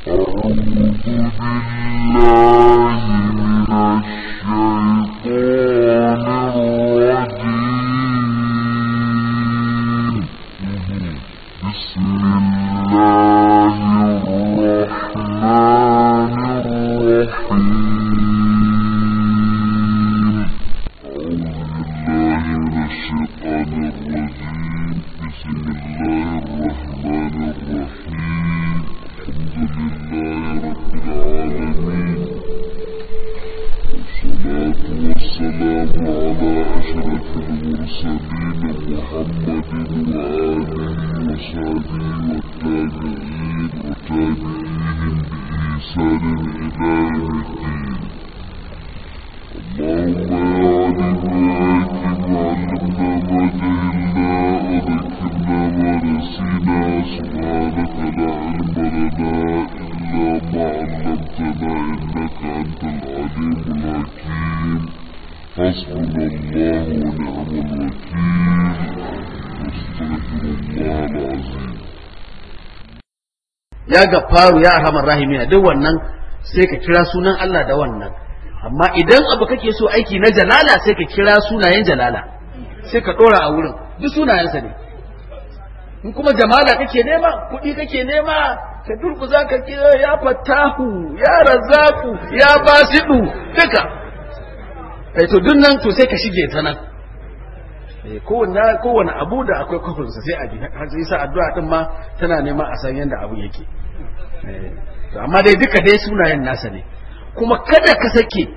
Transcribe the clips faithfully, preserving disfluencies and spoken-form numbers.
ya gafaru ya arhamar rahimin, duk wannan sai ka kira sunan Allah da wannan. Amma idan abu kake so aiki na jalala sai ka kira sunayen jalala, sai ka dora a wurin, duk sunayensa ne. In kuma jamala kake nema, kuɗi kake nema, ka durkuza ka kira ya fatahu, ya razaku, ya basidu, duka. Eh to duk nan to sai ka shige ta nan. Eh kowanne kowanne abu da akwai kofinsa sai a bi. Har sai sa addu'a din ma tana nema a san yanda abu yake. Eh to amma dai duka dai sunayen nasa ne. Kuma kada ka sake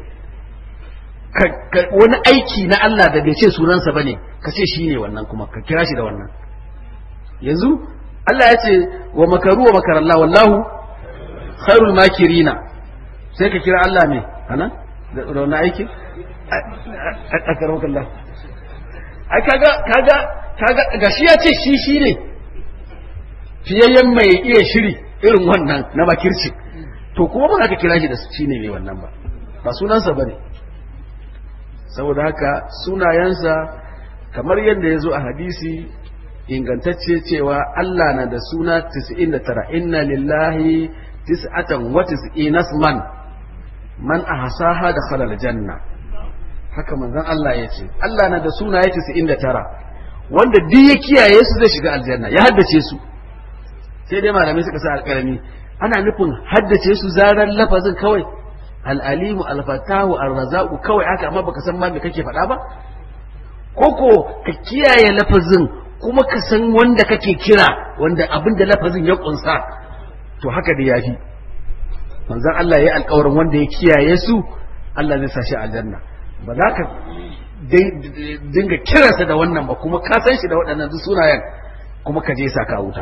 wani aiki na Allah da bai ce sunansa bane ka ce shine wannan, kuma ka kira shi da wannan. Yanzu Allah ya ce wa makaru wa makarallah wallahu khairul makirina, sai ka kira Allah me anan da wani aiki a karamar Allah. Ai kaga kaga kaga gashi ya ce shi shine fiyayyen mai iya shiri irin wannan na makirci, to kuma ba za ka kira shi da shi ne mai wannan ba, ba sunansa ba ne. Saboda haka sunayensa kamar yadda ya zo a hadisi ingantacce cewa Allah na da suna tis'in da tara, inna lillahi tis'atan wa tis'ina man man ahsaha dakhala aljanna. Haka manzon Allah ya ce Allah na da sunaye tis'in da tara wanda duk ya kiyaye su zai shiga aljanna, ya haddace su. Sai dai malamai suka sa alƙalami, ana nufin haddace su zaran lafazin kawai, al-alimu al-fatahu ar-razaqu kawai haka, amma baka san ma me kake faɗa ba, koko ka kiyaye lafazin kuma ka san wanda kake kira, wanda abin da lafazin ya kunsa, to haka da yafi. Manzon Allah ya alƙawarin wanda ya kiyaye su Allah zai sa shi aljanna. Ba za ka dinga kiransa da wannan ba, kuma ka san shi da waɗannan duk sunayen, kuma ka je sa ka wuta.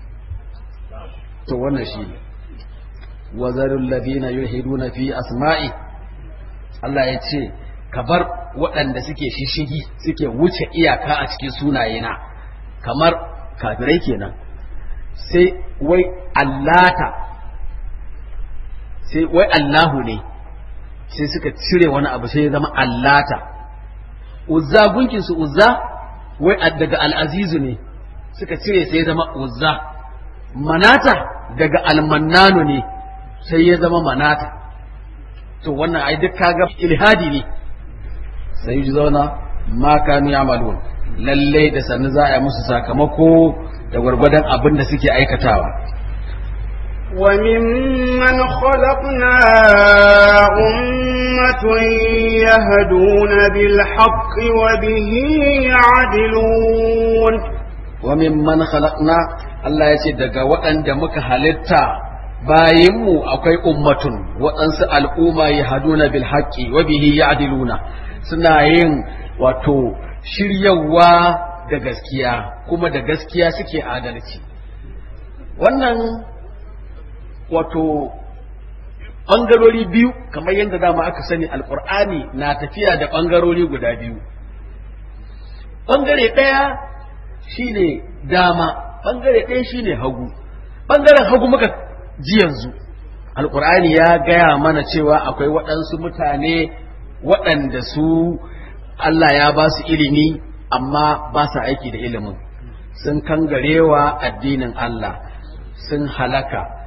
To wannan shi ne wazarul ladina yulhiduna fi asma'i. Allah ya ce ka bar waɗanda suke shishigi suke wuce iyaka a cikin sunayena, kamar kafirai kenan. Sai wai allata, sai wai Allahu ne, sai suka cire wani abu sai ya zama allata. Uzza gunkin su uzza wai daga al'azizu ne, suka cire sai ya zama uzza. Manata daga almannanu ne sai ya zama manata. To wannan ai duk kaga ilhadi ne. Sai ji zauna ma kanu ya'malun, lalle da sannu za a yi musu sakamako da gwargwadon abin da suke aikatawa. وممن خلقنا أمة يهدون بالحق وبه يعدلون. وممن خلقنا Allah ya ce daga waɗanda muka halitta bayinmu akwai ummatun, waɗansu al'umma ya haduna bil haqqi wa bihi ya'diluna, suna yin wato shiryawa da gaskiya, kuma da gaskiya suke adalci. Wannan wato ɓangarori biyu, kamar yadda dama aka sani alƙur'ani na tafiya da ɓangarori guda biyu. Ɓangare ɗaya shine dama, ɓangare ɗaya shine hagu. Ɓangaren hagu muka ji yanzu alƙur'ani ya gaya mana cewa akwai waɗansu mutane waɗanda su Allah ya ba su ilimi amma ba su aiki da ilimin, sun kangarewa addinin Allah, sun halaka,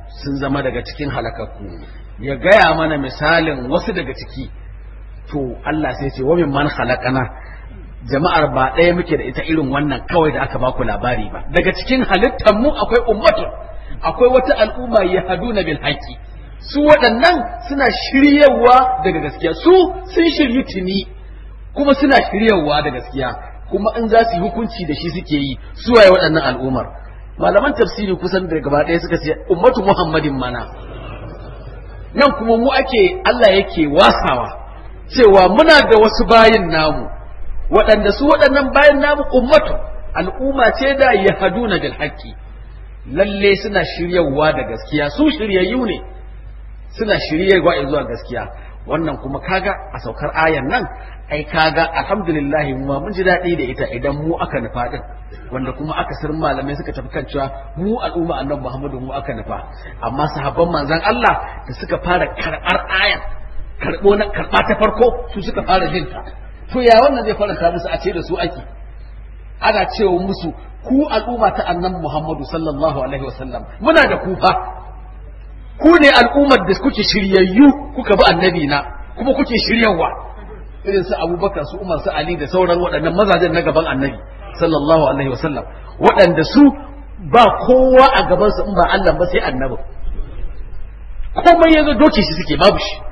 sun zama daga cikin halakakku ya gaya mana misalin wasu daga ciki to Allah sai ce wa min man khalaqana jama'ar ba ɗaya muke da ita irin wannan kawai da aka baku labari ba daga cikin halittar mu akwai ummatu akwai wata al'umma yahduna bil haqqi su waɗannan suna shiryawa daga gaskiya su sun shiryu tuni kuma suna shiryawa da gaskiya kuma in za su yi hukunci da shi suke yi su waye waɗannan al'ummar malaman tafsiri kusan da gaba ɗaya suka ce ummatu muhammadin mana nan kuma mu ake Allah yake wasawa cewa muna da wasu bayin namu waɗanda su waɗannan bayin namu ummatu al'umma ce da yahduna bil haqqi lalle suna shiryawa da gaskiya su shiryayyu ne suna shiryawa zuwa gaskiya wannan kuma kaga a saukar ayan nan ai kaga alhamdulillah mu mun ji daɗi da ita idan mu aka nufa din wanda kuma aka sir malamai suka tafi kan cewa mu al'umma annabi Muhammadu mu aka nufa amma sahabban manzon Allah da suka fara karɓar ayan karɓo na karɓa ta farko su suka fara jin ta to ya wannan zai faranta musu a ce da su ake ana cewa musu ku al'umma ta annabi Muhammadu sallallahu alaihi wasallam muna da ku fa ku ne al'ummar da kuke shiryayyu kuka bi annabi na kuma kuke shiryawa irin su Abubakar su Umar su Ali da sauran waɗannan mazajen na gaban annabi sallallahu alaihi wasallam waɗanda su ba kowa a gaban su in ba Allah ba sai annabi komai yazo doke shi suke babu shi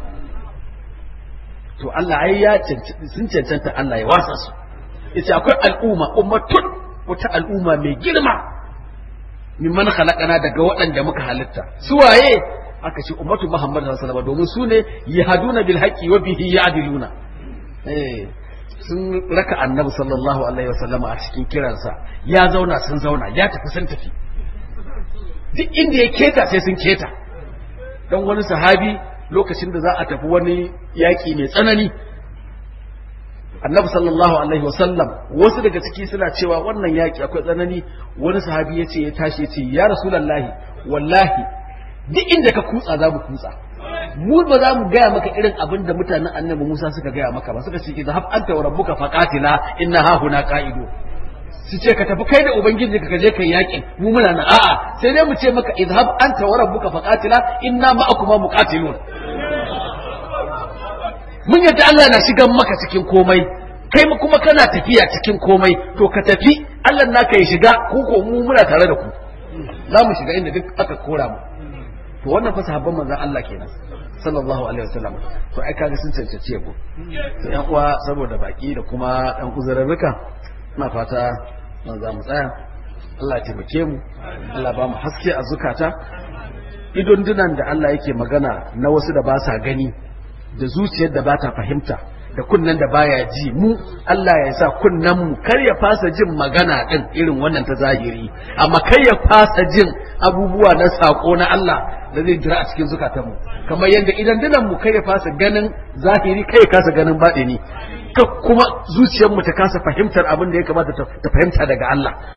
to Allah ai ya sun cancanta Allah ya wasa su yace akwai al'umma ummatun wata al'umma mai girma mimman khalaqana daga waɗanda muka halitta su waye aka ce ummatu Muhammad sallallahu alaihi wasallam domin su ne yahduna bil haqqi wa bihi ya'diluna eh sun raka annabi sallallahu alaihi wasallam a cikin kiransa ya zauna sun zauna ya tafi sun tafi duk inda ya keta sai sun keta dan wani sahabi lokacin da za a tafi wani yaki mai tsanani annabi sallallahu alaihi wasallam wasu daga ciki suna cewa wannan yaki akwai tsanani wani sahabi ya ce ya tashi ya ce ya rasulullahi wallahi duk inda ka kutsa za mu kutsa mu ba za mu gaya maka irin abin da mutanen annabi Musa suka gaya maka ba suka ce idhab anta wa rabbuka faqatila inna ha huna qa'idu su ce ka tafi kai da ubangiji ka je kai yakin mu muna nan a'a sai dai mu ce maka idhab anta wa rabbuka faqatila inna ma'akuma muqatilun mun yadda Allah na shigan maka cikin komai kai kuma kana tafiya cikin komai to ka tafi Allah naka ya shiga ku ko mu muna tare da ku za mu shiga inda duk aka kora mu to wannan fa sahabban manzon Allah kenan sallallahu alaihi wasallam to ai kaga sun cancace ku to yan uwa saboda baki da kuma dan uzurarruka ina fata mun za mu tsaya Allah ya taimake mu Allah ba mu haske a zukata idon dunan da Allah yake magana na wasu da ba sa gani da zuciyar da ba ta fahimta da kunnen da baya ji mu Allah ya sa kunnen mu kar ya fasa jin magana din irin wannan ta zahiri amma kar ya fasa jin abubuwa na sako na Allah da zai jira a cikin zukatan mu kamar yadda idan dinan mu kar ya fasa ganin zahiri kai ya kasa ganin batini ka kuma zuciyar mu ta kasa fahimtar abin da ya kamata ta fahimta daga Allah